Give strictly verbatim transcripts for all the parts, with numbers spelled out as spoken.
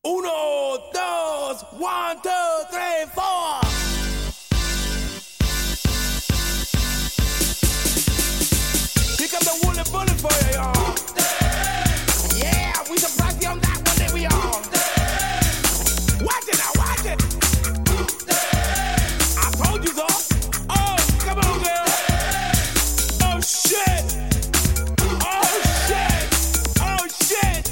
Uno, dos, one, two, three, four. Here comes the wooly bullet for you, y'all. Yeah, we surprised you on that one that we on. Watch it now, watch it. I told you so. Oh, come on, girl. Oh, shit. Oh, shit. Oh, shit.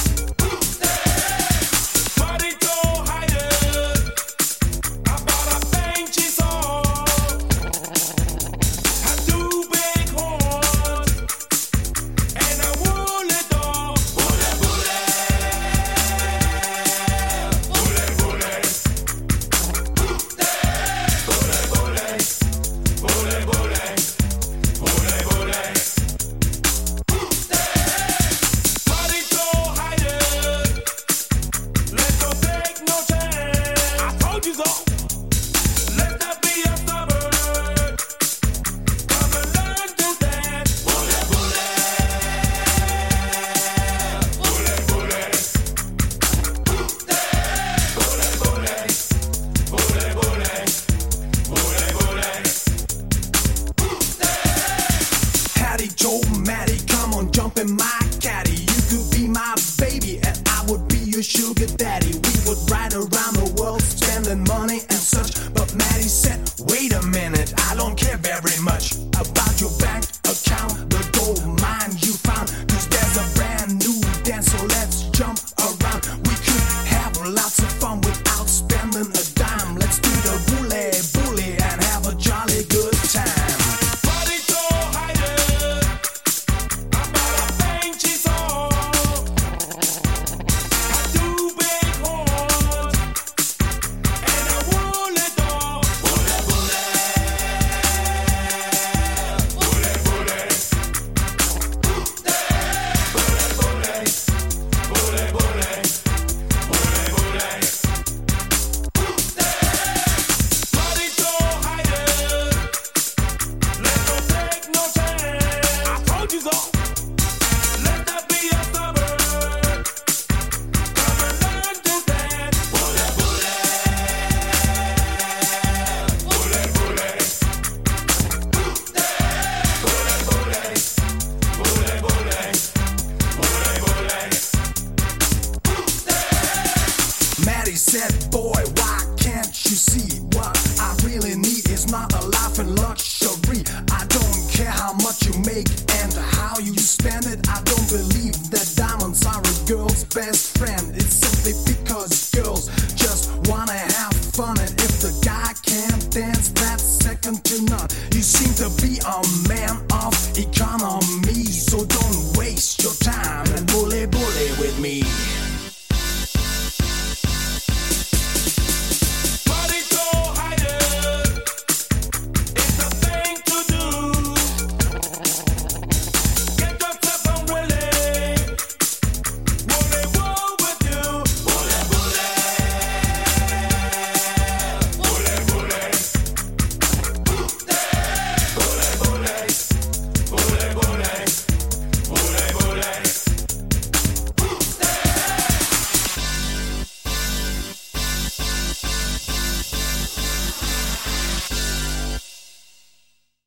Joe, Matty, come on, jump in my caddy. You could be my baby and I would be your sugar daddy. We would ride around the world spending money and such. But Matty said, wait a minute, I don't care very much about your bank account, the gold mine you found. Cause there's a brand new dance, so let's jump around. We could have lots of fun without spending a dime. Let's do the bully bully and have a jolly good time. Matty said, boy, why can't you see what I really need is not a life in luxury. I don't care how much you make and how you spend it. I don't believe that diamonds are a girl's best friend. It's simply because girls just wanna have fun, and if the guy can't dance, that's second to none. You seem to be